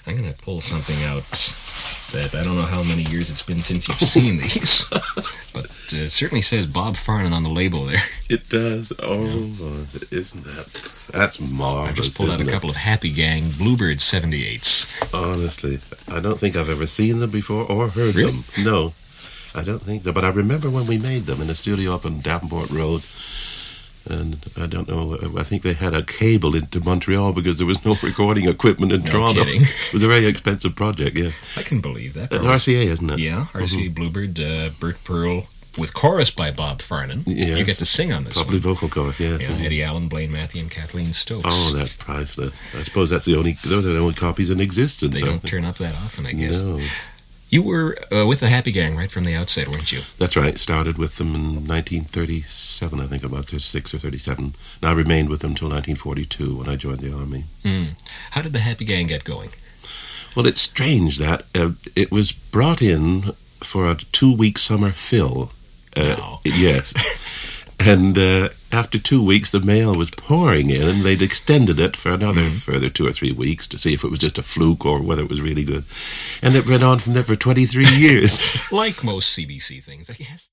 I'm going to pull something out that I don't know how many years it's been since you've seen these, but it certainly says Bob Farnan on the label there. It does. Oh, isn't that's marvelous. I just pulled out a couple of Happy Gang Bluebird 78s. Honestly, I don't think I've ever seen them before or heard Really? them. No, I don't think so. But I remember when we made them in a studio up on Davenport Road. And I don't know, I think they had a cable into Montreal because there was no recording equipment in Toronto. Kidding. It was a very expensive project, yeah. I can believe that. It's RCA, isn't it? Yeah, RCA Bluebird, Bert Pearl, with chorus by Bob Farnan. Yes. You get to sing on this Probably one. vocal chorus, yeah. Yeah, Eddie Allen, Blaine Matthew, and Kathleen Stokes. Oh, that's priceless. I suppose those are the only copies in existence. They don't turn up that often, I guess. No. You were with the Happy Gang right from the outset, weren't you? That's right. Started with them in 1937, I think, about 36 or 37. And I remained with them until 1942 when I joined the Army. How did the Happy Gang get going? Well, it's strange that it was brought in for a 2-week summer fill. Wow. Yes. And after 2 weeks, the mail was pouring in, and they'd extended it for another further 2 or 3 weeks to see if it was just a fluke or whether it was really good. And it went on from there for 23 years. Like most CBC things, I guess.